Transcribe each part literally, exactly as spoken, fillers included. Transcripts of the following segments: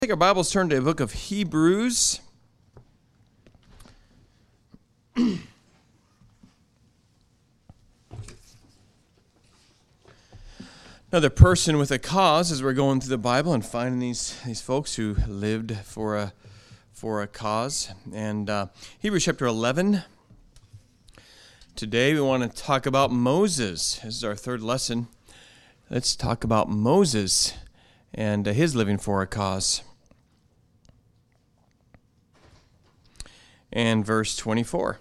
Take our Bibles, turn to the book of Hebrews. Another person with a cause as we're going through the Bible and finding these these folks who lived for a for a cause. And uh, Hebrews chapter eleven. Today we want to talk about Moses. This is our third lesson. Let's talk about Moses and uh, his living for a cause. And verse twenty-four.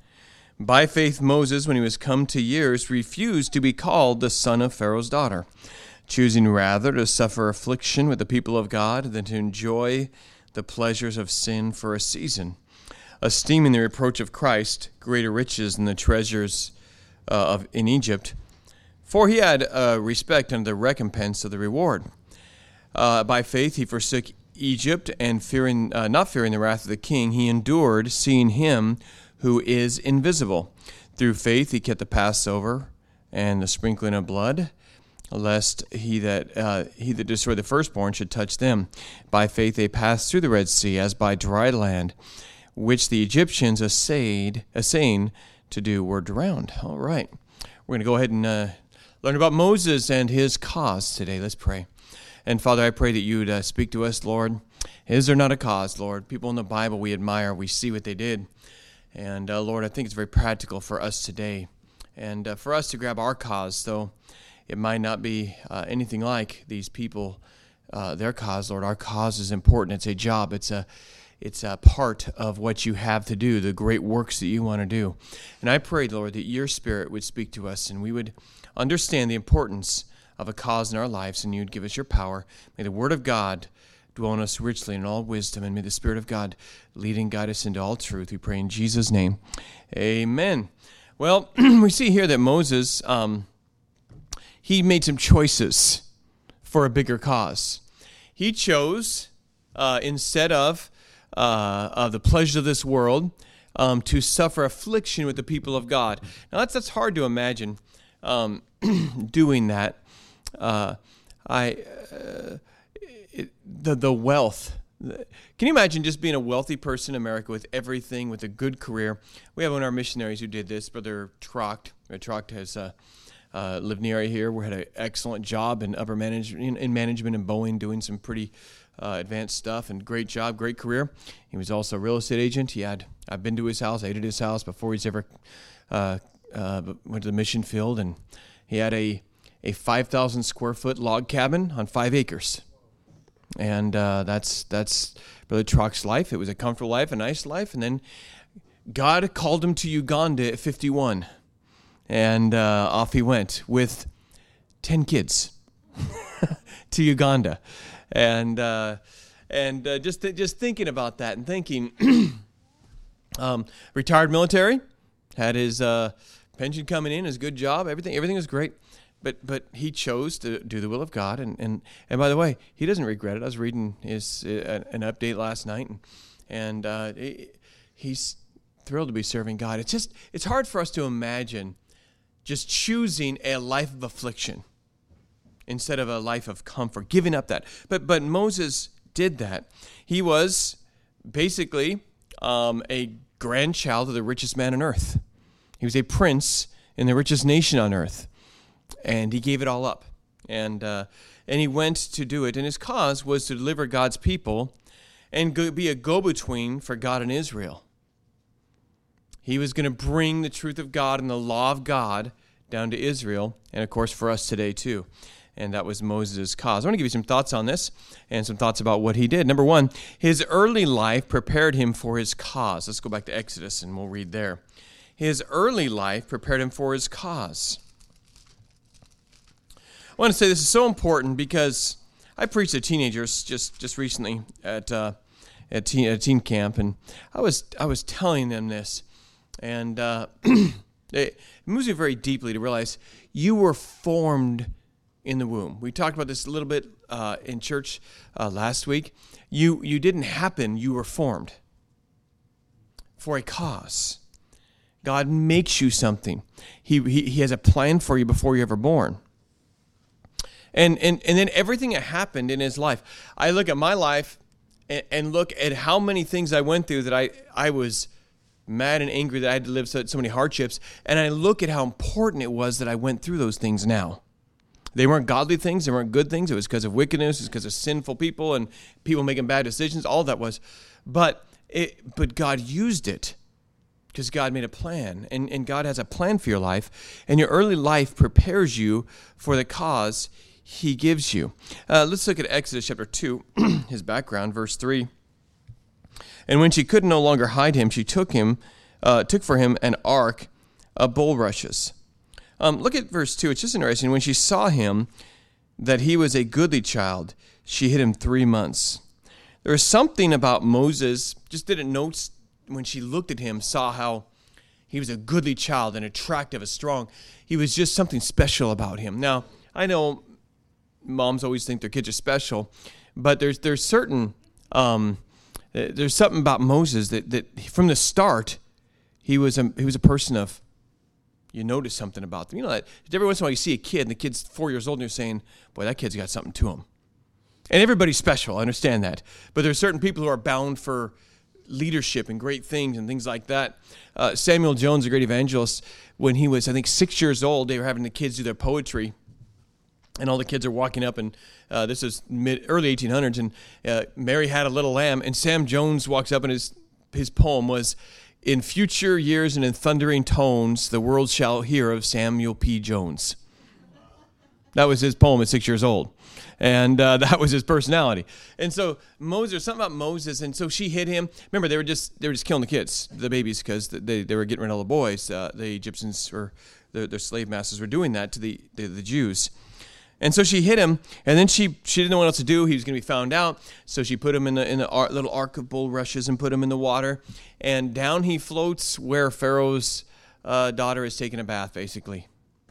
By faith Moses, when he was come to years, refused to be called the son of Pharaoh's daughter, choosing rather to suffer affliction with the people of God than to enjoy the pleasures of sin for a season, esteeming the reproach of Christ greater riches than the treasures uh, of in Egypt, for he had uh, respect unto the recompense of the reward. Uh, by faith he forsook Egypt, and fearing, uh, not fearing the wrath of the king, he endured, seeing him who is invisible. Through faith he kept the Passover and the sprinkling of blood, lest he that uh, he that destroyed the firstborn should touch them. By faith they passed through the Red Sea as by dry land, which the Egyptians essayed, essaying to do were drowned. All right, we're going to go ahead and uh, learn about Moses and his cause today. Let's pray. And Father, I pray that you would uh, speak to us, Lord. Is there not a cause, Lord? People in the Bible we admire, we see what they did. And uh, Lord, I think it's very practical for us today. And uh, for us to grab our cause, though it might not be uh, anything like these people, uh, their cause, Lord. Our cause is important. It's a job. It's a, it's a part of what you have to do, the great works that you want to do. And I pray, Lord, that your Spirit would speak to us and we would understand the importance of a cause in our lives, and you'd give us your power. May the Word of God dwell in us richly in all wisdom, and may the Spirit of God lead and guide us into all truth. We pray in Jesus' name. Amen. Well, we see here that Moses, um, he made some choices for a bigger cause. He chose, uh, instead of, uh, of the pleasures of this world, um, to suffer affliction with the people of God. Now, that's, that's hard to imagine um, doing that. Uh, I uh, it, the the wealth. Can you imagine just being a wealthy person in America with everything, with a good career? We have one of our missionaries who did this, Brother Trocht. Trocht has uh, uh, lived near here. We had an excellent job in upper management, in, in management in Boeing, doing some pretty uh, advanced stuff, and great job, great career. He was also a real estate agent. He had I've been to his house, ate at his house before he's ever uh, uh, went to the mission field, and he had a a five thousand square foot log cabin on five acres. And uh, that's that's Brother Trocht's life. It was a comfortable life, a nice life. And then God called him to Uganda at fifty-one. And uh, off he went with ten kids to Uganda. And uh, and uh, just th- just thinking about that and thinking, um, retired military, had his uh, pension coming in, his good job, everything everything was great. But but he chose to do the will of God, and, and, and by the way, he doesn't regret it. I was reading his uh, an update last night, and and uh, he, he's thrilled to be serving God. It's just it's hard for us to imagine just choosing a life of affliction instead of a life of comfort, giving up that. But but Moses did that. He was basically um, a grandchild of the richest man on earth. He was a prince in the richest nation on earth. And he gave it all up, and uh, and he went to do it. And his cause was to deliver God's people and go, be a go-between for God and Israel. He was going to bring the truth of God and the law of God down to Israel, and of course for us today too. And that was Moses' cause. I want to give you some thoughts on this and some thoughts about what he did. Number one, his early life prepared him for his cause. Let's go back to Exodus and we'll read there. His early life prepared him for his cause. I want to say this is so important because I preached to teenagers just, just recently at uh, at teen, at teen camp, and I was I was telling them this, and uh, it moves me very deeply to realize you were formed in the womb. We talked about this a little bit uh, in church uh, last week. You you didn't happen; you were formed for a cause. God makes you something. He he, he has a plan for you before you're ever born. And, and and then everything that happened in his life. I look at my life and, and look at how many things I went through that I, I was mad and angry that I had to live so, so many hardships. And I look at how important it was that I went through those things now. They weren't godly things. They weren't good things. It was because of wickedness. It was because of sinful people and people making bad decisions. All that was. But it, but God used it because God made a plan. And, and God has a plan for your life. And your early life prepares you for the cause he gives you. Uh, let's look at Exodus chapter two, his background, verse three. And when she could no longer hide him, she took him, uh, took for him an ark of bulrushes. Um, look at verse two. It's just interesting. When she saw him, that he was a goodly child, she hid him three months. There was something about Moses, just didn't notice when she looked at him, saw how he was a goodly child and attractive and strong. He was just something special about him. Now, I know moms always think their kids are special, but there's there's certain um, there's something about Moses that, that from the start he was a he was a person of, you notice something about them. You know that every once in a while you see a kid and the kid's four years old and you're saying, boy, that kid's got something to him. And everybody's special, I understand that. But there's certain people who are bound for leadership and great things and things like that. Uh, Samuel Jones, a great evangelist, when he was, I think, six years old, they were having the kids do their poetry. And all the kids are walking up, and uh, this is mid early eighteen hundreds, and uh, Mary had a little lamb, and Sam Jones walks up, and his his poem was, "In future years and in thundering tones, the world shall hear of Samuel P. Jones." That was his poem at six years old, and uh, that was his personality. And so Moses, there's something about Moses, and so she hid him. Remember, they were just they were just killing the kids, the babies, because they they were getting rid of all the boys. Uh, the Egyptians or their, their slave masters were doing that to the the, the Jews. And so she hid him, and then she she didn't know what else to do. He was going to be found out, so she put him in the in the ar- little ark of bulrushes and put him in the water, and down he floats where Pharaoh's uh, daughter is taking a bath, basically.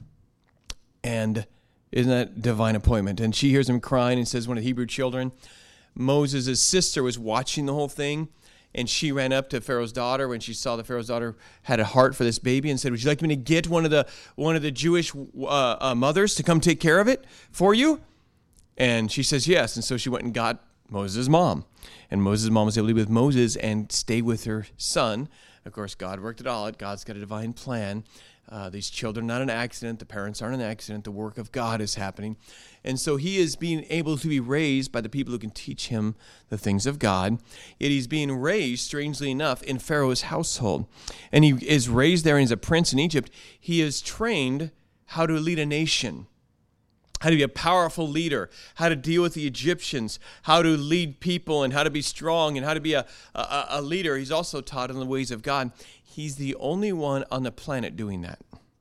And isn't that divine appointment? And she hears him crying and says, one of the Hebrew children, Moses' sister was watching the whole thing, and she ran up to Pharaoh's daughter when she saw that Pharaoh's daughter had a heart for this baby and said, would you like me to get one of the one of the Jewish uh, uh, mothers to come take care of it for you? And she says yes. And so she went and got Moses' mom. And Moses' mom was able to be with Moses and stay with her son. Of course, God worked it all out. God's got a divine plan. Uh, these children are not an accident. The parents aren't an accident. The work of God is happening. And so he is being able to be raised by the people who can teach him the things of God. Yet he's being raised, strangely enough, in Pharaoh's household. And he is raised there and he's a prince in Egypt. He is trained how to lead a nation, how to be a powerful leader, how to deal with the Egyptians, how to lead people and how to be strong and how to be a, a, a leader. He's also taught in the ways of God. He's the only one on the planet doing that.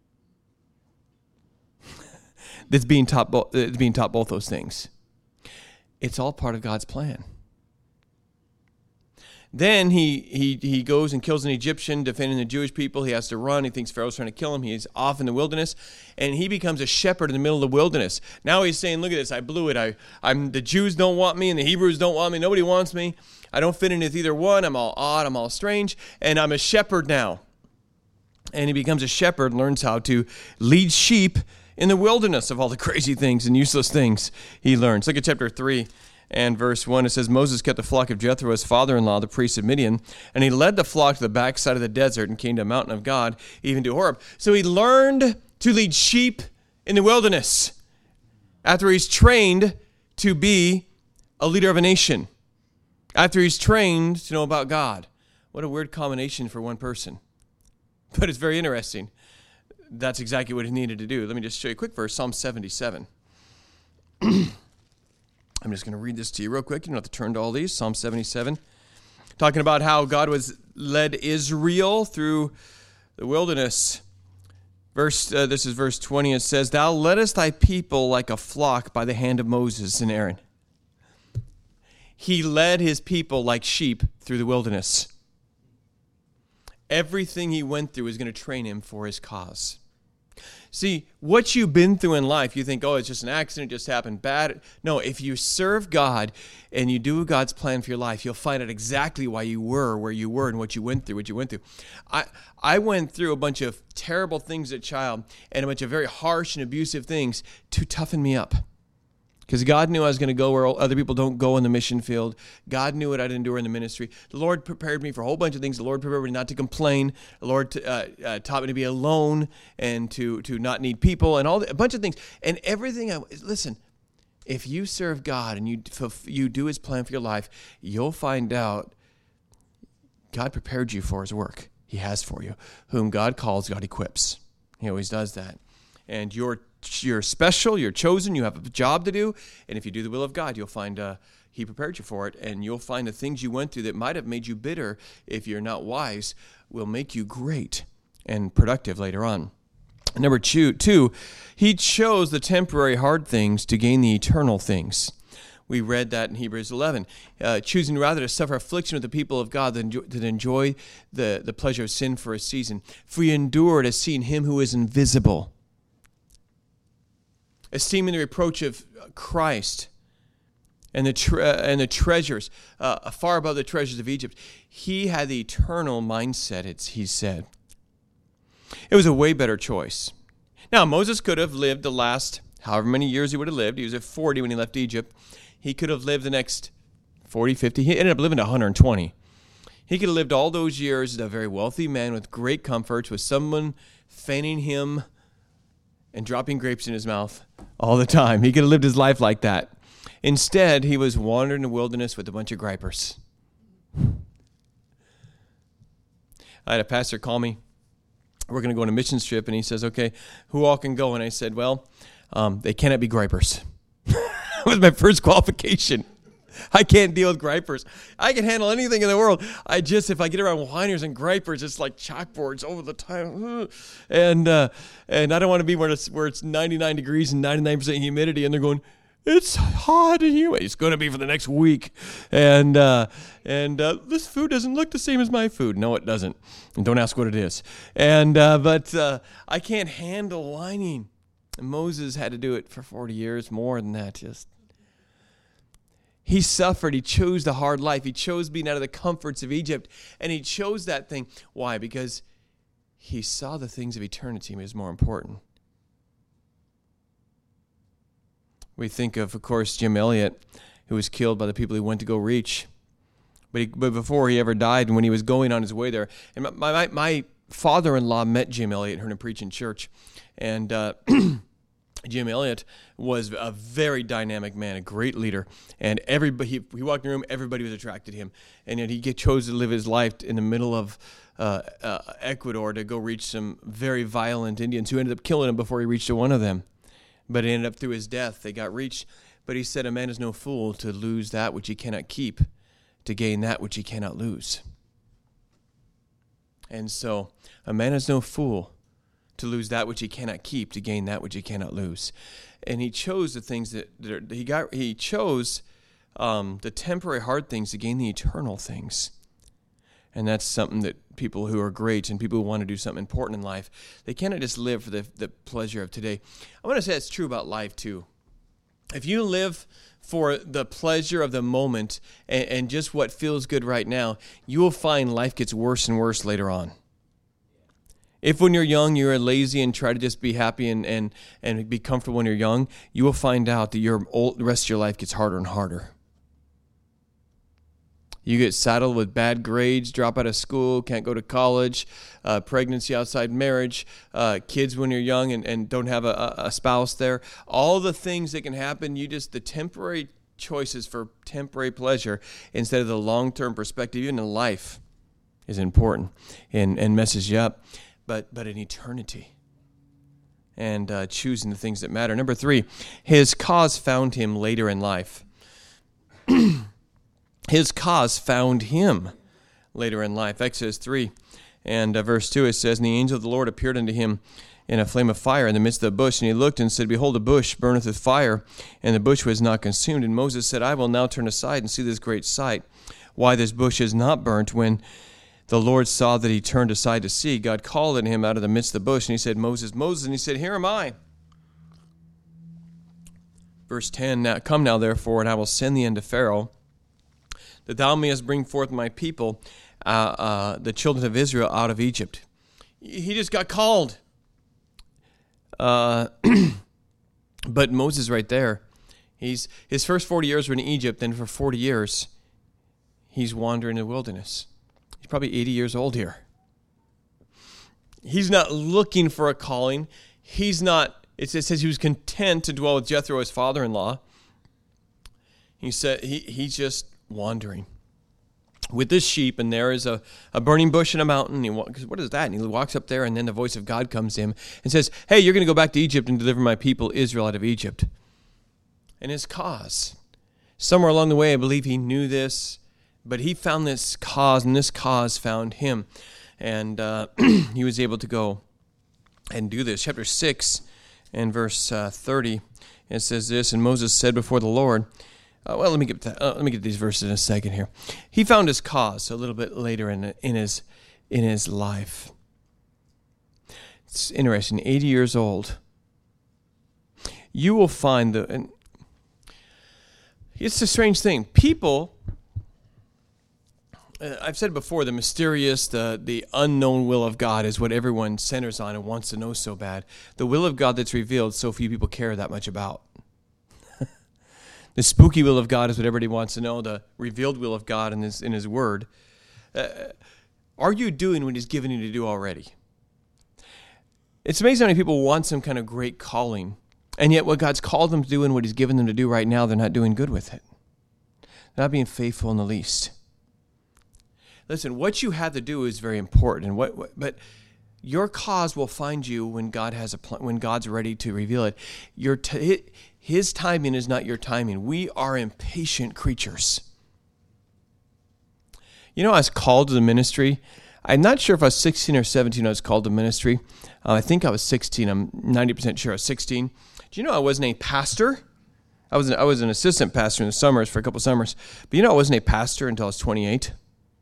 That's being taught, bo- that's being taught both those things. It's all part of God's plan. Then he, he, he goes and kills an Egyptian, defending the Jewish people. He has to run. He thinks Pharaoh's trying to kill him. He's off in the wilderness, and he becomes a shepherd in the middle of the wilderness. Now he's saying, look at this, I blew it. I, I'm the Jews don't want me, and the Hebrews don't want me. Nobody wants me. I don't fit in with either one. I'm all odd. I'm all strange, and I'm a shepherd now. And he becomes a shepherd, learns how to lead sheep in the wilderness of all the crazy things and useless things he learns. Look at chapter three. And verse one, it says, Moses kept the flock of Jethro, his father-in-law, the priest of Midian, and he led the flock to the backside of the desert and came to a mountain of God, even to Horeb. So he learned to lead sheep in the wilderness after he's trained to be a leader of a nation, after he's trained to know about God. What a weird combination for one person. But it's very interesting. That's exactly what he needed to do. Let me just show you a quick verse, Psalm seventy-seven. I'm just going to read this to you real quick. You don't have to turn to all these. Psalm seventy-seven, talking about how God was led Israel through the wilderness. Verse, uh, this is verse twenty. It says, Thou leddest thy people like a flock by the hand of Moses and Aaron. He led his people like sheep through the wilderness. Everything he went through is going to train him for his cause. See, what you've been through in life, you think, oh, it's just an accident, it just happened bad. No, if you serve God and you do God's plan for your life, you'll find out exactly why you were where you were and what you went through, what you went through. I, I went through a bunch of terrible things as a child and a bunch of very harsh and abusive things to toughen me up. Because God knew I was going to go where other people don't go in the mission field. God knew what I'd endure in the ministry. The Lord prepared me for a whole bunch of things. The Lord prepared me not to complain. The Lord uh, uh, taught me to be alone and to to not need people and all the, a bunch of things. And everything, I, listen, if you serve God and you, you do his plan for your life, you'll find out God prepared you for his work. He has for you. Whom God calls, God equips. He always does that. And you're You're special, you're chosen, you have a job to do, and if you do the will of God, you'll find uh, he prepared you for it, and you'll find the things you went through that might have made you bitter if you're not wise will make you great and productive later on. Number two, two, he chose the temporary hard things to gain the eternal things. We read that in Hebrews eleven, uh, choosing rather to suffer affliction with the people of God than, than enjoy the, the pleasure of sin for a season. For we endure to see him who is invisible, esteeming the reproach of Christ and the tre- and the treasures uh, far above the treasures of Egypt. He had the eternal mindset, it's, he said. It was a way better choice. Now, Moses could have lived the last however many years he would have lived. He was at forty when he left Egypt. He could have lived the next forty, fifty. He ended up living to one hundred twenty. He could have lived all those years as a very wealthy man with great comforts, with someone fanning him and dropping grapes in his mouth all the time. He could have lived his life like that. Instead, he was wandering in the wilderness with a bunch of gripers. I had a pastor call me. We're going to go on a missions trip, and he says, okay, who all can go? And I said, well, um, they cannot be gripers. That was my first qualification. I can't deal with gripers. I can handle anything in the world. I just, if I get around whiners and gripers, it's like chalkboards over the time. And uh, and I don't want to be where it's, where it's ninety-nine degrees and ninety-nine percent humidity, and they're going, it's hot and humid. It's going to be for the next week. And uh, and uh, this food doesn't look the same as my food. No, it doesn't. And don't ask what it is. And uh, But uh, I can't handle whining. And Moses had to do it for forty years, more than that, just. He suffered. He chose the hard life. He chose being out of the comforts of Egypt. And he chose that thing. Why? Because he saw the things of eternity as more important. We think of, of course, Jim Elliot, who was killed by the people he went to go reach. But, he, but before he ever died, and when he was going on his way there, and my, my, my father-in-law met Jim Elliot and heard him preach in church. And uh, Jim Elliot was a very dynamic man, a great leader, and everybody he, he walked in the room, everybody was attracted to him, and yet he get, chose to live his life in the middle of uh, uh, Ecuador to go reach some very violent Indians who ended up killing him before he reached to one of them. But it ended up through his death, they got reached. But he said, a man is no fool to lose that which he cannot keep, to gain that which he cannot lose. And so, a man is no fool to lose that which he cannot keep, to gain that which he cannot lose. And he chose the things that, that are, he got. He chose um, the temporary hard things to gain the eternal things. And that's something that people who are great and people who want to do something important in life, they cannot just live for the, the pleasure of today. I want to say it's true about life too. If you live for the pleasure of the moment and, and just what feels good right now, you will find life gets worse and worse later on. If when you're young, you're lazy and try to just be happy and, and, and be comfortable when you're young, you will find out that your old, the rest of your life gets harder and harder. You get saddled with bad grades, drop out of school, can't go to college, uh, pregnancy outside marriage, uh, kids when you're young and, and don't have a, a spouse there. All the things that can happen, you just, the temporary choices for temporary pleasure instead of the long-term perspective, even in life, is important and, and messes you up. But but in eternity and uh, choosing the things that matter. Number three, his cause found him later in life. His cause found him later in life. Exodus three and uh, verse two, it says, and the angel of the Lord appeared unto him in a flame of fire in the midst of the bush. And he looked and said, behold, the bush burneth with fire, and the bush was not consumed. And Moses said, I will now turn aside and see this great sight, why this bush is not burnt. When the Lord saw that he turned aside to see, God called on him out of the midst of the bush, and he said, Moses, Moses, and he said, here am I. Verse ten, now, come now therefore, and I will send thee unto Pharaoh, that thou mayest bring forth my people, uh, uh, the children of Israel, out of Egypt. He just got called. Uh, but Moses right there, He's his first forty years were in Egypt, then for forty years, he's wandering in the wilderness. He's probably eighty years old here. He's not looking for a calling. He's not, it says he was content to dwell with Jethro, his father-in-law. He said he he's just wandering with this sheep, and there is a, a burning bush in a mountain. He walks, what is that? And he walks up there, and then the voice of God comes to him and says, hey, you're going to go back to Egypt and deliver my people Israel out of Egypt. And his cause. Somewhere along the way, I believe he knew this, but he found this cause, and this cause found him. And uh, he was able to go and do this. Chapter six and verse uh, thirty, it says this, and Moses said before the Lord, uh, well, let me get that, uh, let me get these verses in a second here. He found his cause a little bit later in in his in his life. It's interesting. eighty years old. You will find the. And it's a strange thing. People. I've said before, the mysterious, the the unknown will of God is what everyone centers on and wants to know so bad. The will of God that's revealed, so few people care that much about. The spooky will of God is what everybody wants to know. The revealed will of God in His in His Word. Uh, are you doing what He's given you to do already? It's amazing how many people want some kind of great calling, and yet what God's called them to do and what He's given them to do right now, they're not doing good with it. They're not being faithful in the least. Listen, what you have to do is very important. What, what, but your cause will find you when God has a pl- when God's ready to reveal it. Your t- His timing is not your timing. We are impatient creatures. You know, I was called to the ministry. I'm not sure if I was sixteen or seventeen. I was called to ministry. Uh, I think I was sixteen. I'm ninety percent sure I was sixteen. Do you know I wasn't a pastor? I was an, I was an assistant pastor in the summers for a couple summers. But you know I wasn't a pastor until I was twenty-eight.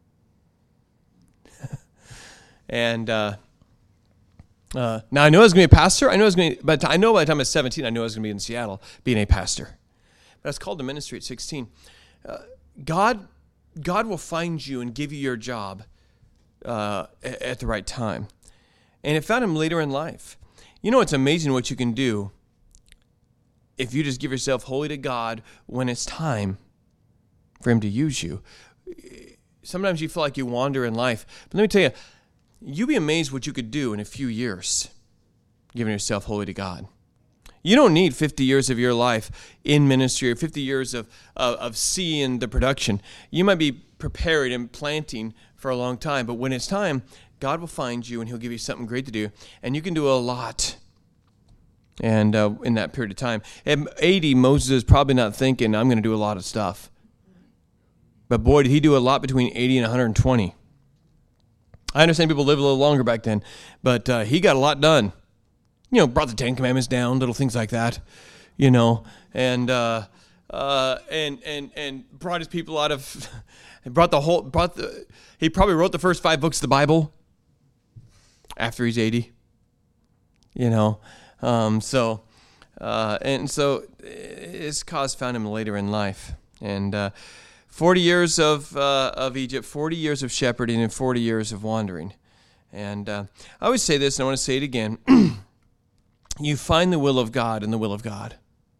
And uh, uh, now I knew I was going to be a pastor. I knew I was going to, but I know by the time I was seventeen, I knew I was going to be in Seattle being a pastor. But I was called to ministry at sixteen. Uh, God, God will find you and give you your job uh, at the right time. And it found him later in life. You know, it's amazing what you can do if you just give yourself wholly to God when it's time for Him to use you. Sometimes you feel like you wander in life. But let me tell you, you'd be amazed what you could do in a few years, giving yourself wholly to God. You don't need fifty years of your life in ministry or fifty years of, of, of seeing the production. You might be prepared and planting for a long time, but when it's time, God will find you and He'll give you something great to do, and you can do a lot. And uh, in that period of time, at eighty, Moses is probably not thinking, I'm going to do a lot of stuff. But boy, did he do a lot between eighty and one hundred twenty. I understand people lived a little longer back then, but uh, he got a lot done. You know, brought the Ten Commandments down, little things like that, you know, and uh, uh, and and and brought his people out of, brought the whole, brought the. He probably wrote the first five books of the Bible after he's eighty, you know, um, so uh, and so his cause found him later in life, and. Uh, Forty years of uh, of Egypt, forty years of shepherding, and forty years of wandering. And uh, I always say this, and I want to say it again. You find the will of God in the will of God.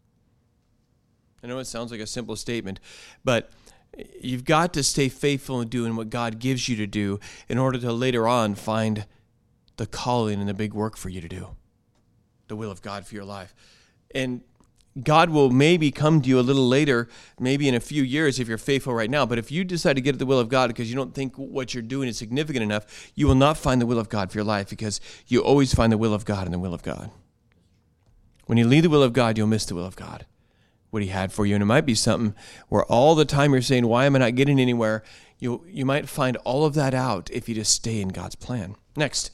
I know it sounds like a simple statement, but you've got to stay faithful in doing what God gives you to do in order to later on find the calling and the big work for you to do, the will of God for your life. And God will maybe come to you a little later, maybe in a few years if you're faithful right now. But if you decide to get at the will of God because you don't think what you're doing is significant enough, you will not find the will of God for your life, because you always find the will of God in the will of God. When you leave the will of God, you'll miss the will of God, what He had for you. And it might be something where all the time you're saying, why am I not getting anywhere? You, you might find all of that out if you just stay in God's plan. Next,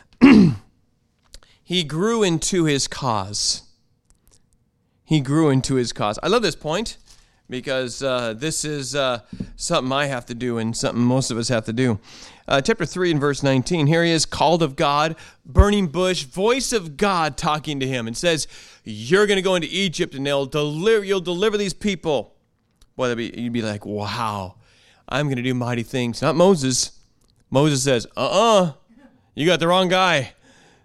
he grew into his cause. He grew into his cause. I love this point because uh, this is uh, something I have to do and something most of us have to do. Uh, chapter three and verse nineteen, here he is, called of God, burning bush, voice of God talking to him, and says, you're going to go into Egypt and they'll deliver, you'll deliver these people. Boy, that'd be, you'd be like, wow, I'm going to do mighty things. Not Moses. Moses says, uh-uh, you got the wrong guy.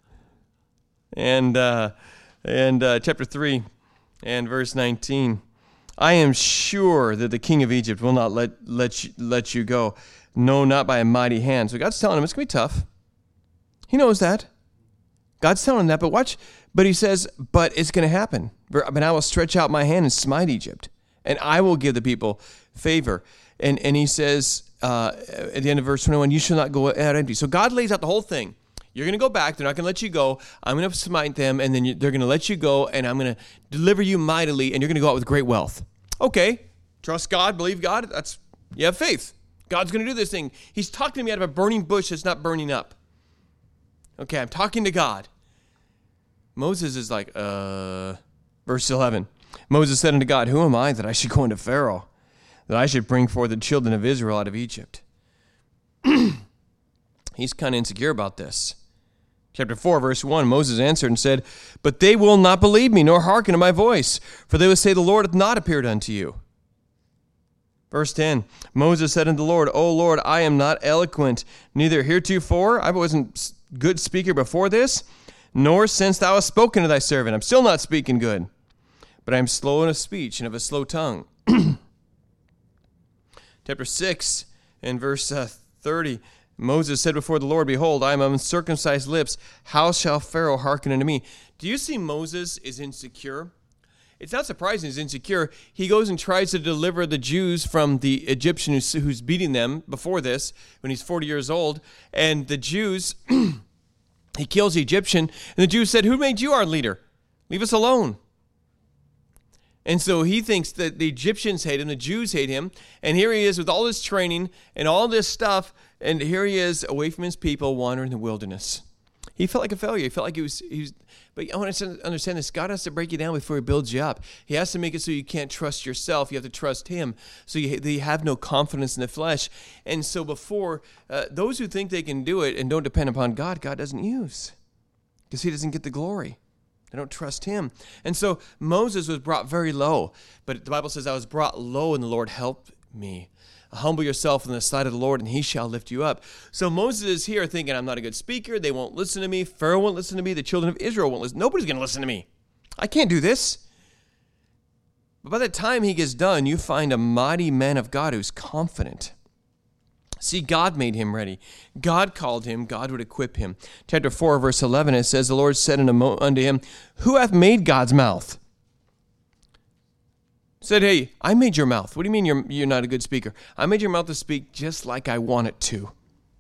And, uh, and uh, chapter three, and verse nineteen, I am sure that the king of Egypt will not let, let, you, let you go. No, not by a mighty hand. So God's telling him it's going to be tough. He knows that. God's telling him that, but watch. But he says, but it's going to happen. But I will stretch out my hand and smite Egypt, and I will give the people favor. And and he says uh, at the end of verse twenty-one, you shall not go out empty. So God lays out the whole thing. You're going to go back. They're not going to let you go. I'm going to smite them, and then you, they're going to let you go, and I'm going to deliver you mightily, and you're going to go out with great wealth. Okay, trust God, believe God. That's you have faith. God's going to do this thing. He's talking to me out of a burning bush that's not burning up. Okay, I'm talking to God. Moses is like, uh, verse eleven. Moses said unto God, who am I that I should go unto Pharaoh, that I should bring forth the children of Israel out of Egypt? He's kind of insecure about this. Chapter four, verse one, Moses answered and said, but they will not believe me, nor hearken to my voice, for they will say, the Lord hath not appeared unto you. Verse ten, Moses said unto the Lord, O Lord, I am not eloquent, neither heretofore, I wasn't good speaker before this, nor since thou hast spoken to thy servant. I'm still not speaking good, but I am slow in of speech and of a slow tongue. Chapter six and verse uh, thirty, Moses said before the Lord, behold, I am of uncircumcised lips. How shall Pharaoh hearken unto me? Do you see Moses is insecure? It's not surprising he's insecure. He goes and tries to deliver the Jews from the Egyptian who's, who's beating them before this, when he's forty years old. And the Jews, he kills the Egyptian. And the Jews said, who made you our leader? Leave us alone. And so he thinks that the Egyptians hate him, the Jews hate him. And here he is with all this training and all this stuff. And here he is away from his people, wandering in the wilderness. He felt like a failure. He felt like he was, he was, but I want to understand this. God has to break you down before he builds you up. He has to make it so you can't trust yourself. You have to trust him. So you, you have no confidence in the flesh. And so before, uh, those who think they can do it and don't depend upon God, God doesn't use. Because he doesn't get the glory. They don't trust him. And so Moses was brought very low. But the Bible says, I was brought low and the Lord helped me. Humble yourself in the sight of the Lord, and he shall lift you up. So Moses is here thinking, I'm not a good speaker. They won't listen to me. Pharaoh won't listen to me. The children of Israel won't listen. Nobody's going to listen to me. I can't do this. But by the time he gets done, you find a mighty man of God who's confident. See, God made him ready. God called him. God would equip him. Chapter four, verse eleven, it says, the Lord said unto him, who hath made God's mouth? Said, hey, I made your mouth. What do you mean you're, you're not a good speaker? I made your mouth to speak just like I want it to.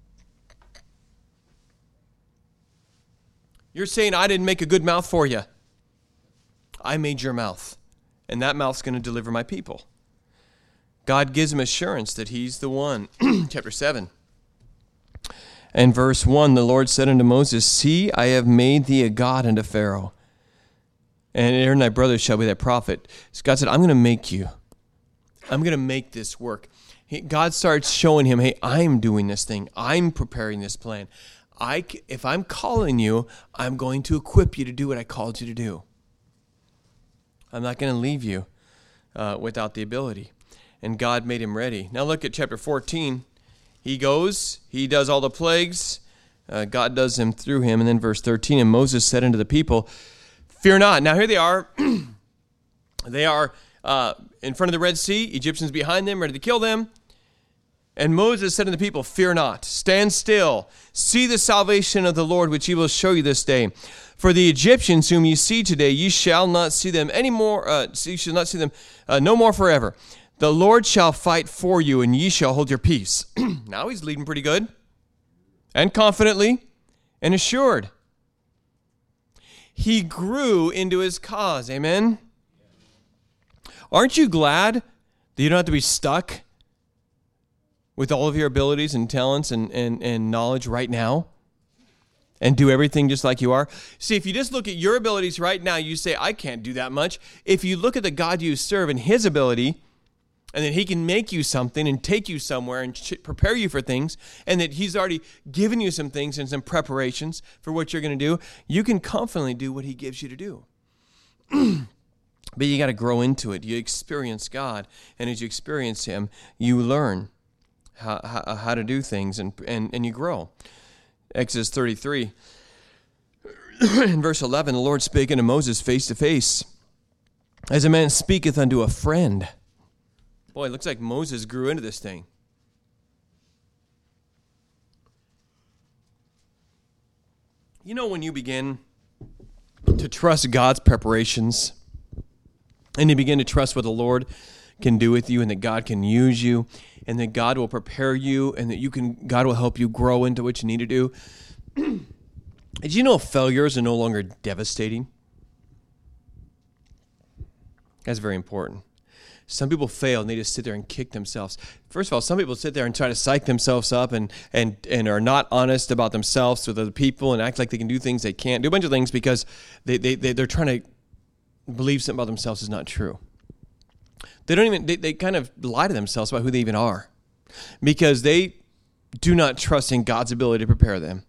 You're saying I didn't make a good mouth for you. I made your mouth, and that mouth's going to deliver my people. God gives him assurance that he's the one. Chapter seven. And verse one, the Lord said unto Moses, see, I have made thee a god unto Pharaoh, and Aaron thy brother shall be thy prophet. So God said, I'm going to make you. I'm going to make this work. He, God starts showing him, hey, I'm doing this thing. I'm preparing this plan. I, if I'm calling you, I'm going to equip you to do what I called you to do. I'm not going to leave you uh, without the ability. And God made him ready. Now look at chapter fourteen. He goes, he does all the plagues. Uh, God does them through him. And then verse thirteen, and Moses said unto the people, fear not. Now here they are. They are uh, in front of the Red Sea. Egyptians behind them, ready to kill them. And Moses said unto the people, fear not. Stand still. See the salvation of the Lord, which he will show you this day. For the Egyptians whom ye see today, ye shall not see them any more. Uh, you shall not see them uh, no more forever. The Lord shall fight for you, and ye shall hold your peace. Now he's leading pretty good. And confidently and assured. He grew into his cause. Amen? Aren't you glad that you don't have to be stuck with all of your abilities and talents and, and, and knowledge right now and do everything just like you are? See, if you just look at your abilities right now, you say, I can't do that much. If you look at the God you serve and his ability, and that he can make you something and take you somewhere and prepare you for things, and that he's already given you some things and some preparations for what you're going to do, you can confidently do what he gives you to do. But you got to grow into it. You experience God, and as you experience him, you learn how, how, how to do things, and, and, and you grow. Exodus thirty-three, in verse eleven, the Lord spake unto Moses face to face, as a man speaketh unto a friend. Boy, it looks like Moses grew into this thing. You know, when you begin to trust God's preparations, and you begin to trust what the Lord can do with you, and that God can use you, and that God will prepare you, and that you can God will help you grow into what you need to do. Did you know failures are no longer devastating? That's very important. Some people fail and they just sit there and kick themselves. First of all, some people sit there and try to psych themselves up and and and are not honest about themselves with other people and act like they can do things they can't. Do a bunch of things because they, they, they, they're trying to believe something about themselves is not true. They don't even, they, they kind of lie to themselves about who they even are because they do not trust in God's ability to prepare them.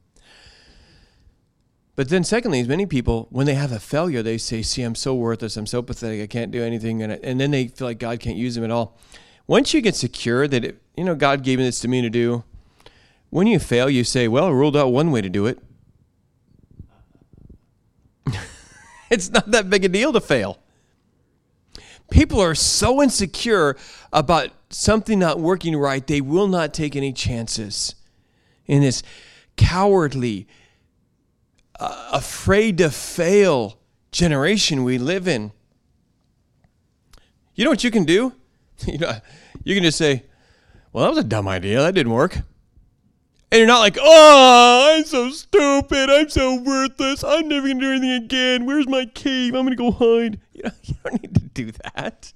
But then secondly, many people, when they have a failure, they say, see, I'm so worthless, I'm so pathetic, I can't do anything, and, I, and then they feel like God can't use them at all. Once you get secure that, it, you know, God gave me this to me to do, when you fail, you say, well, I ruled out one way to do it. It's not that big a deal to fail. People are so insecure about something not working right, they will not take any chances in this cowardly, Uh, afraid to fail generation we live in. You know what you can do? You know, you can just say, well, that was a dumb idea. That didn't work. And you're not like, oh, I'm so stupid. I'm so worthless. I'm never going to do anything again. Where's my cave? I'm going to go hide. You know, you don't need to do that.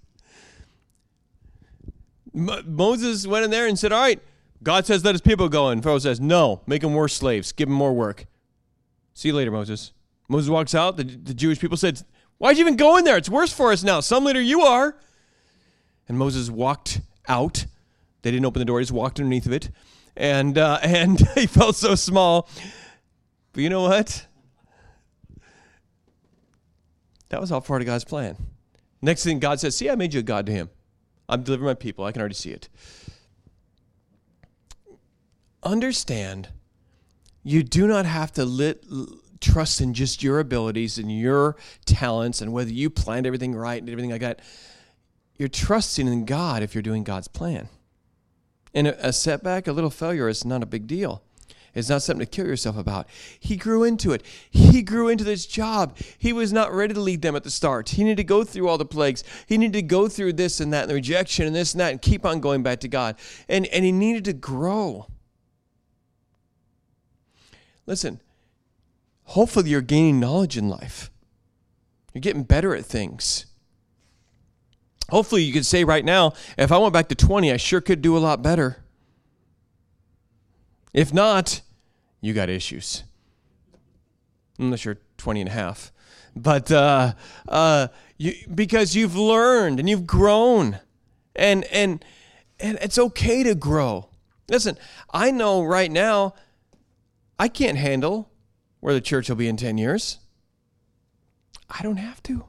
Mo- Moses went in there and said, all right, God says let his people go. And Pharaoh says, no, make them more slaves. Give them more work. See you later, Moses. Moses walks out. The, the Jewish people said, why'd you even go in there? It's worse for us now. Some later you are. And Moses walked out. They didn't open the door. He just walked underneath of it. And, uh, and he felt so small. But you know what? That was all part of God's plan. Next thing God says, see, I made you a God to him. I'm delivering my people. I can already see it. Understand, you do not have to lit, trust in just your abilities and your talents and whether you planned everything right and everything like that. You're trusting in God if you're doing God's plan. And a, a setback, a little failure is not a big deal. It's not something to kill yourself about. He grew into it. He grew into this job. He was not ready to lead them at the start. He needed to go through all the plagues. He needed to go through this and that and the rejection and this and that and keep on going back to God. And, and he needed to grow. Listen, hopefully you're gaining knowledge in life. You're getting better at things. Hopefully you could say right now, if I went back to twenty, I sure could do a lot better. If not, you got issues. Unless you're twenty and a half. But uh, uh, you, because you've learned and you've grown. And, and, and it's okay to grow. Listen, I know right now, I can't handle where the church will be in ten years. I don't have to.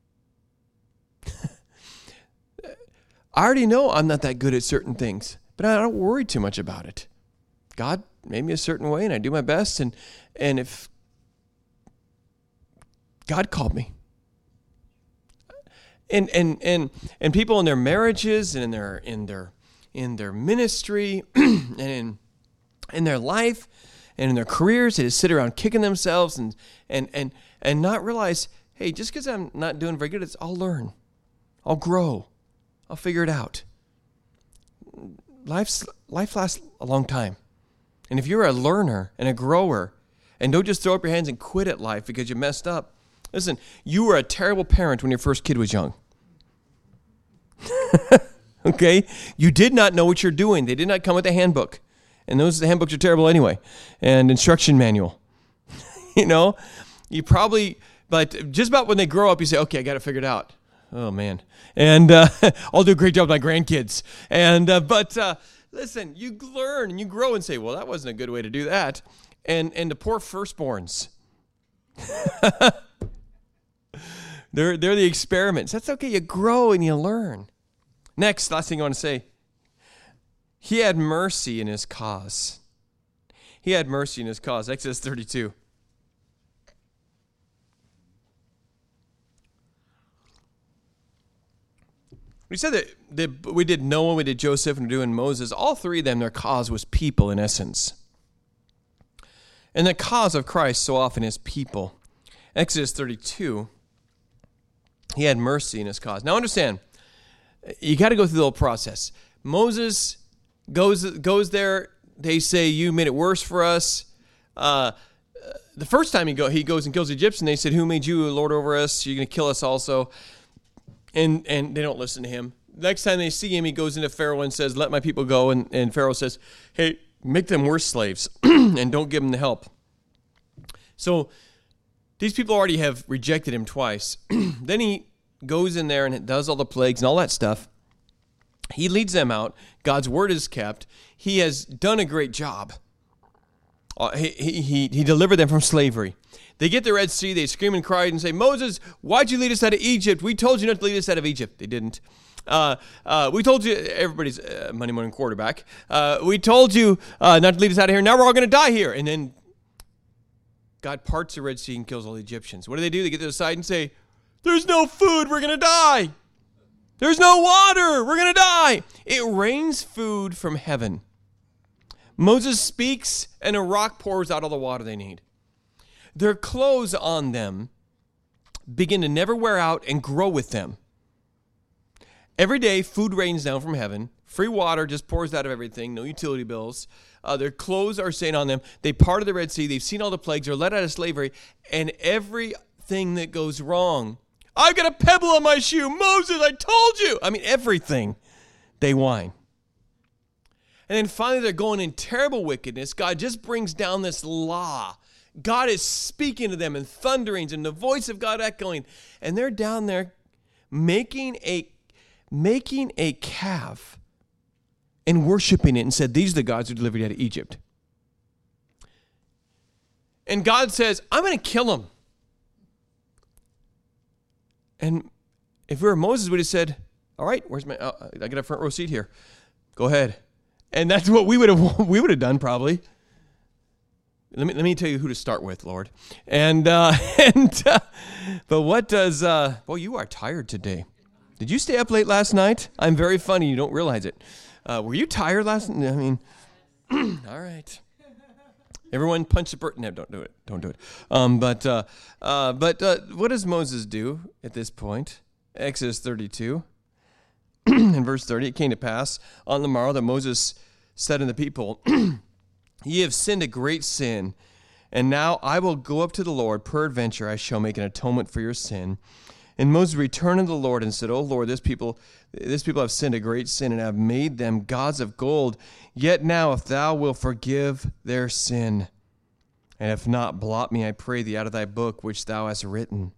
I already know I'm not that good at certain things, but I don't worry too much about it. God made me a certain way, and I do my best, and and if God called me, and and and and people in their marriages and in their in their in their ministry and in in their life and in their careers, they just sit around kicking themselves and and and and not realize, hey, just because I'm not doing very good, it's I'll learn, I'll grow. I'll figure it out. Life's, life lasts a long time. And if you're a learner and a grower, and don't just throw up your hands and quit at life because you messed up, listen, you were a terrible parent when your first kid was young. Okay? You did not know what you're doing. They did not come with a handbook. And those handbooks are terrible anyway. And instruction manual. You know? You probably, but just about when they grow up, you say, okay, I got it figured out. Oh, man. And uh, I'll do a great job with my grandkids. And uh, But uh, listen, you learn and you grow and say, well, that wasn't a good way to do that. And and the poor firstborns. they're, they're the experiments. That's okay. You grow and you learn. Next, last thing I want to say. He had mercy in his cause. He had mercy in his cause. Exodus thirty-two. We said that, that we did Noah, we did Joseph, and we're doing Moses. All three of them, their cause was people in essence. And the cause of Christ so often is people. Exodus thirty-two, he had mercy in his cause. Now understand, you got to go through the whole process. Moses goes goes there. They say, you made it worse for us. Uh, the first time he go, he goes and kills the Egyptian. They said, who made you Lord over us? You're going to kill us also. And and they don't listen to him. Next time they see him, he goes into Pharaoh and says, let my people go. And, and Pharaoh says, hey, make them worse slaves and don't give them the help. So these people already have rejected him twice. Then he goes in there and does all the plagues and all that stuff. He leads them out. God's word is kept. He has done a great job. Uh, he, he, he delivered them from slavery. They get the Red Sea. They scream and cry and say, Moses, why'd you lead us out of Egypt? We told you not to lead us out of Egypt. They didn't. Uh, uh, we told you, everybody's uh, Monday morning quarterback. Uh, we told you uh, not to lead us out of here. Now we're all going to die here. And then God parts the Red Sea and kills all the Egyptians. What do they do? They get to the side and say, there's no food. We're going to die. There's no water. We're going to die. It rains food from heaven. Moses speaks and a rock pours out all the water they need. Their clothes on them begin to never wear out and grow with them. Every day, food rains down from heaven. Free water just pours out of everything. No utility bills. Uh, their clothes are staying on them. They parted the Red Sea. They've seen all the plagues. They're let out of slavery. And everything that goes wrong. I've got a pebble on my shoe. Moses, I told you. I mean, everything. They whine. And then finally, they're going in terrible wickedness. God just brings down this law. God is speaking to them in thunderings and the voice of God echoing. And they're down there making a, making a calf and worshiping it and said, these are the gods who delivered you out of Egypt. And God says, I'm going to kill them. And if we were Moses, we would have said, all right, where's my, uh, I got a front row seat here. Go ahead. And that's what we would have we would have done probably. Let me let me tell you who to start with, Lord. And uh, and uh, but what does? Uh, well, you are tired today. Did you stay up late last night? I'm very funny. You don't realize it. Uh, were you tired last night? I mean, all right. Everyone punch the person. No, don't do it. Don't do it. Um, but uh, uh, but uh, what does Moses do at this point? Exodus thirty-two. In verse thirty, it came to pass on the morrow that Moses said unto the people, ye have sinned a great sin, and now I will go up to the Lord. Peradventure I shall make an atonement for your sin. And Moses returned unto the Lord and said, O Lord, this people, this people have sinned a great sin, and have made them gods of gold. Yet now, if thou wilt forgive their sin, and if not, blot me, I pray thee, out of thy book which thou hast written.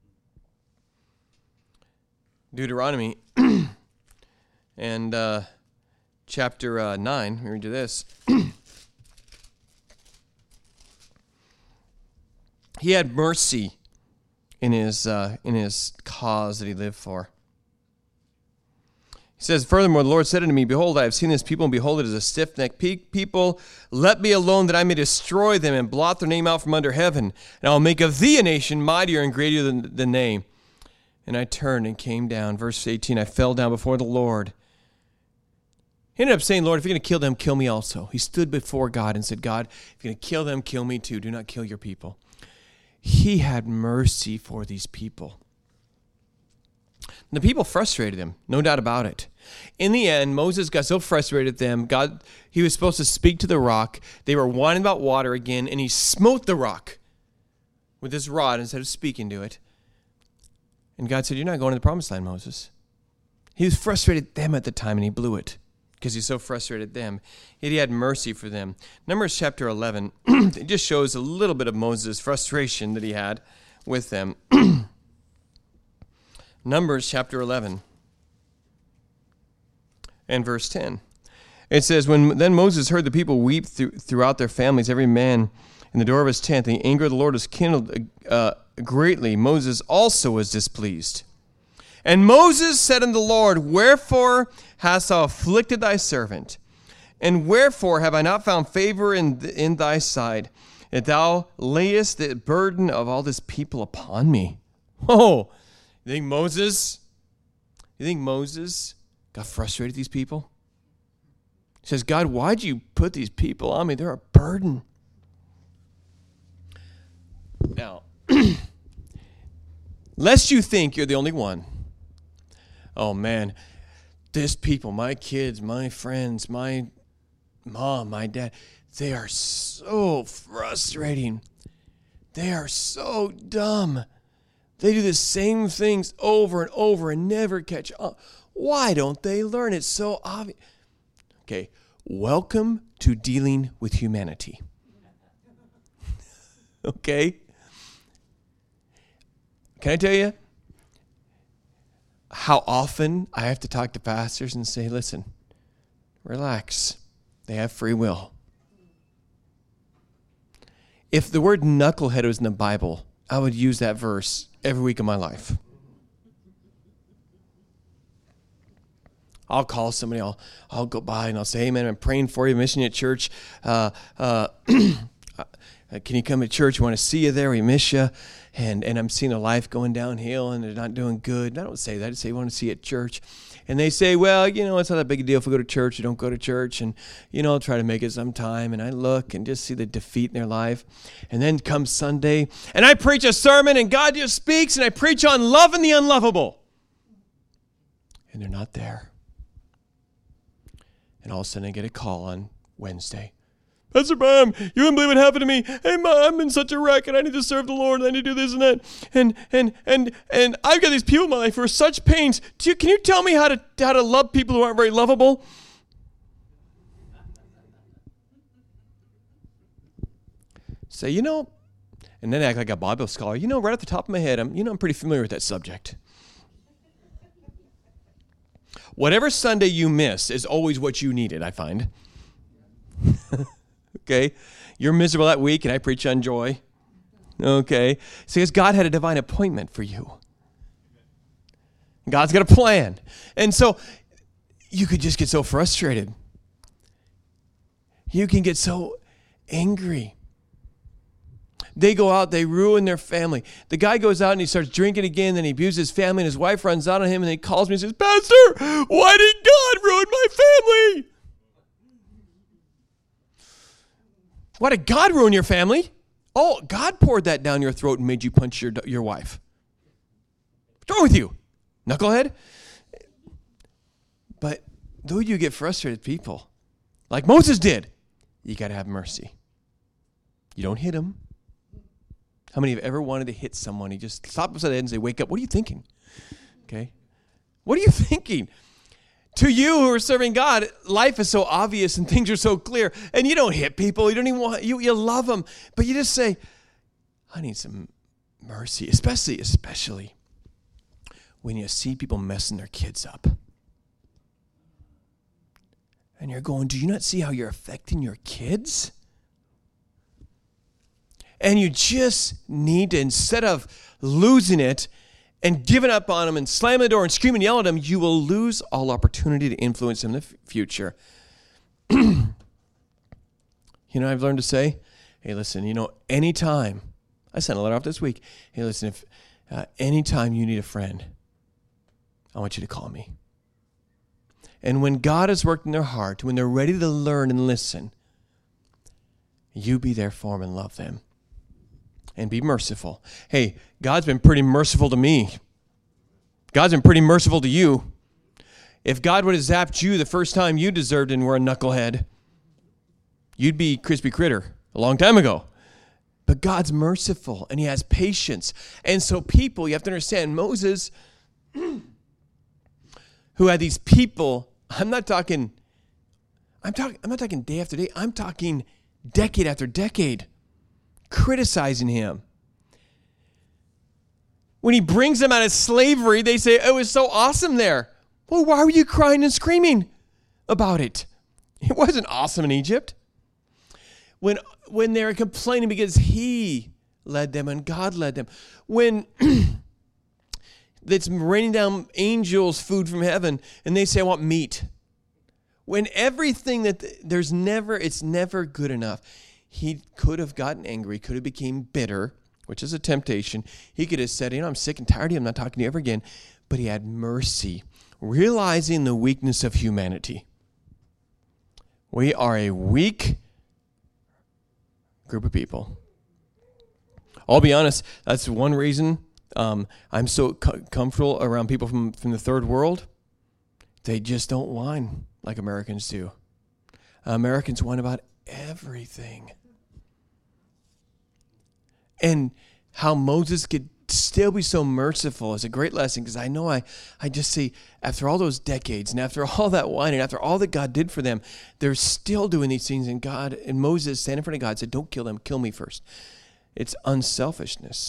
Deuteronomy and uh, chapter uh, nine, let me read you this. He had mercy in his uh, in his cause that he lived for. He says, furthermore, the Lord said unto me, behold, I have seen this people, and behold, it is a stiff-necked pe- people. Let me alone, that I may destroy them, and blot their name out from under heaven. And I will make of thee a nation mightier and greater than, than they. And I turned and came down. Verse eighteen, I fell down before the Lord. He ended up saying, Lord, if you're going to kill them, kill me also. He stood before God and said, God, if you're going to kill them, kill me too. Do not kill your people. He had mercy for these people. And the people frustrated him, no doubt about it. In the end, Moses got so frustrated with them, God, he was supposed to speak to the rock. They were whining about water again, and he smote the rock with his rod instead of speaking to it. And God said, you're not going to the promised land, Moses. He was frustrated at them at the time, and he blew it because he's so frustrated at them. Yet he had mercy for them. Numbers chapter eleven, it just shows a little bit of Moses' frustration that he had with them. Numbers chapter eleven and verse ten. It says, when then Moses heard the people weep through, throughout their families, every man in the door of his tent, the anger of the Lord was kindled uh, greatly. Moses also was displeased. And Moses said unto the Lord, wherefore hast thou afflicted thy servant? And wherefore have I not found favor in, th- in thy sight, that thou layest the burden of all this people upon me? Oh, you think Moses You think Moses got frustrated with these people? He says, God, why'd you put these people on me? They're a burden. Now, lest you think you're the only one. Oh, man, this people, my kids, my friends, my mom, my dad, they are so frustrating. They are so dumb. They do the same things over and over and never catch on. Why don't they learn? It's so obvious. Okay, welcome to dealing with humanity. Okay? Can I tell you how often I have to talk to pastors and say, listen, relax. They have free will. If the word knucklehead was in the Bible, I would use that verse every week of my life. I'll call somebody, I'll, I'll go by and I'll say, hey man, I'm praying for you, missing you at church. Uh, uh, can you come to church? We want to see you there. We miss you. And, and I'm seeing a life going downhill and they're not doing good. And I don't say that. I say, I want to see you at church. And they say, well, you know, it's not that big a deal if we go to church or don't go to church. And, you know, I'll try to make it some time. And I look and just see the defeat in their life. And then comes Sunday, and I preach a sermon, and God just speaks, and I preach on loving the unlovable. And they're not there. And all of a sudden I get a call on Wednesday. Pastor Bam, you wouldn't believe what happened to me. Hey, Mom, I'm in such a wreck, and I need to serve the Lord, and I need to do this and that. And and and and I've got these people in my life who are such pains. Do you, can you tell me how to how to love people who aren't very lovable? Say, you know, and then act like a Bible scholar. You know, right off the top of my head, I'm you know I'm pretty familiar with that subject. Whatever Sunday you miss is always what you needed, I find. Okay, you're miserable that week, and I preach on joy. Okay, so because God had a divine appointment for you. God's got a plan. And so you could just get so frustrated. You can get so angry. They go out, they ruin their family. The guy goes out and he starts drinking again, then he abuses his family, and his wife runs out on him, and he calls me and says, Pastor, why did God ruin my family? Why did God ruin your family? Oh, God poured that down your throat and made you punch your your wife. What's wrong with you, knucklehead? But though you get frustrated people, like Moses did, you got to have mercy. You don't hit him. How many have ever wanted to hit someone? You just stop upside the head and say, wake up. What are you thinking? Okay. What are you thinking? To you who are serving God, life is so obvious and things are so clear. And you don't hit people. You don't even want, you, you love them. But you just say, I need some mercy, especially, especially when you see people messing their kids up. And you're going, do you not see how you're affecting your kids? And you just need to, instead of losing it and giving up on them and slamming the door and screaming and yelling at them, you will lose all opportunity to influence them in the f- future. You know, I've learned to say, hey, listen, you know, anytime, I sent a letter off this week. Hey, listen, if uh, anytime you need a friend, I want you to call me. And when God has worked in their heart, when they're ready to learn and listen, you be there for them and love them. And be merciful. Hey, God's been pretty merciful to me. God's been pretty merciful to you. If God would have zapped you the first time you deserved it and were a knucklehead, you'd be crispy critter a long time ago. But God's merciful and he has patience. And so people, you have to understand, Moses, who had these people, I'm not talking, I'm talking, I'm not talking day after day, I'm talking decade after decade, criticizing him. When he brings them out of slavery, they say, oh, it was so awesome there. Well, why were you crying and screaming about it? It wasn't awesome in Egypt. When, when they were complaining because he led them and God led them. When it's raining down angels food from heaven and they say, I want meat. When everything that there's never, it's never good enough. He could have gotten angry, could have become bitter, which is a temptation. He could have said, you know, I'm sick and tired of you. I'm not talking to you ever again. But he had mercy. realizing the weakness of humanity. We are a weak group of people. I'll be honest, that's one reason um, I'm so co- comfortable around people from, from the third world. They just don't whine like Americans do. Americans whine about everything. And how Moses could still be so merciful is a great lesson, because I know I, I just see, after all those decades and after all that whining, after all that God did for them, they're still doing these things. And God, and Moses standing in front of God said, don't kill them, kill me first. It's unselfishness.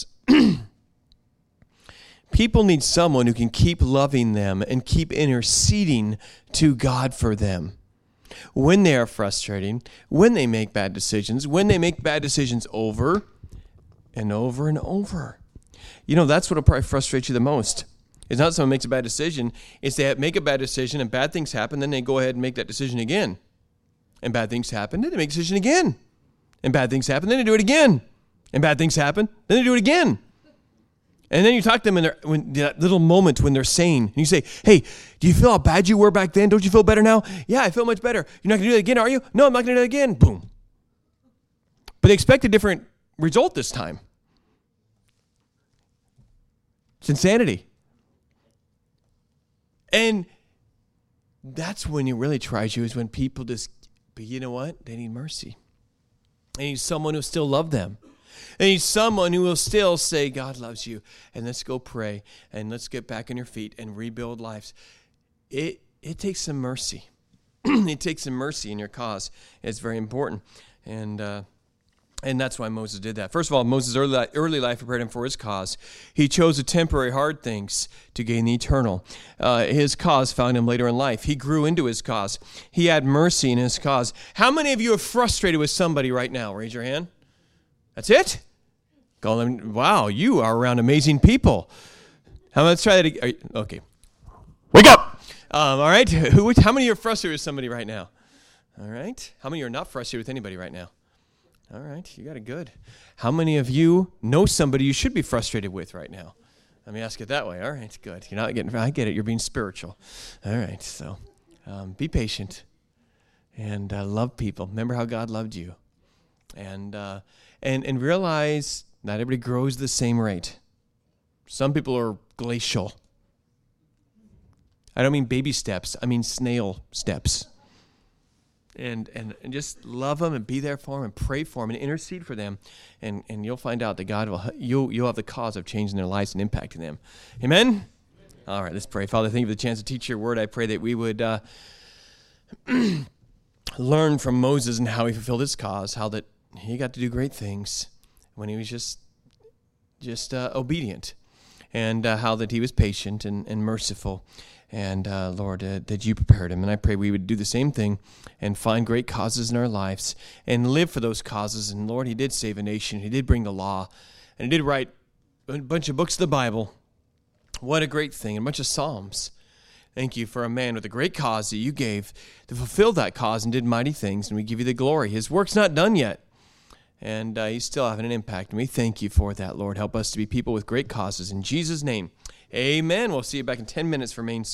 People need someone who can keep loving them and keep interceding to God for them. When they are frustrating, when they make bad decisions, when they make bad decisions over and over and over. You know, that's what will probably frustrate you the most. It's not someone makes a bad decision. It's they make a bad decision and bad things happen, then they go ahead and make that decision again. And bad things happen, then they make a decision again. And bad things happen, then they do it again. And bad things happen, then they do it again. And then you talk to them in their, when, that little moment when they're sane. And you say, hey, do you feel how bad you were back then? Don't you feel better now? Yeah, I feel much better. You're not going to do that again, are you? No, I'm not going to do that again. Boom. But they expect a different result this time. It's insanity. And that's when it really tries you, is when people just, but you know what? They need mercy. They need someone who still love them. They need someone who will still say, God loves you, and let's go pray, and let's get back on your feet and rebuild lives. It it takes some mercy. It takes some mercy in your cause. It's very important. And uh, and that's why Moses did that. First of all, Moses' early, early life prepared him for his cause. He chose the temporary hard things to gain the eternal. Uh, his cause found him later in life. He grew into his cause. He had mercy in his cause. How many of you are frustrated with somebody right now? Raise your hand. That's it? Go, wow, you are around amazing people. How, let's try that again. Okay. Wake up! Um, all right. Who? How many are frustrated with somebody right now? All right. How many are not frustrated with anybody right now? All right. You got it good. How many of you know somebody you should be frustrated with right now? Let me ask it that way. All right. Good. You're not getting, I get it. You're being spiritual. All right. So um, be patient and uh, love people. Remember how God loved you. And, uh, and, and realize not everybody grows the same rate. Some people are glacial. I don't mean baby steps. I mean snail steps. And, and and just love them and be there for them and pray for them and intercede for them. And, and you'll find out that God will, you'll, you'll have the cause of changing their lives and impacting them. Amen? All right, let's pray. Father, thank you for the chance to teach your word. I pray that we would uh, learn from Moses and how he fulfilled his cause, how that he got to do great things when he was just just uh, obedient, and uh, how that he was patient and, and merciful. And, uh, Lord, uh, that you prepared him. And I pray we would do the same thing and find great causes in our lives and live for those causes. And, Lord, he did save a nation. He did bring the law. And he did write a bunch of books of the Bible. What a great thing. And a bunch of Psalms. Thank you for a man with a great cause that you gave to fulfill that cause and did mighty things. And we give you the glory. His work's not done yet. And uh, he's still having an impact. And we thank you for that, Lord. Help us to be people with great causes. In Jesus' name, amen. We'll see you back in ten minutes for main service.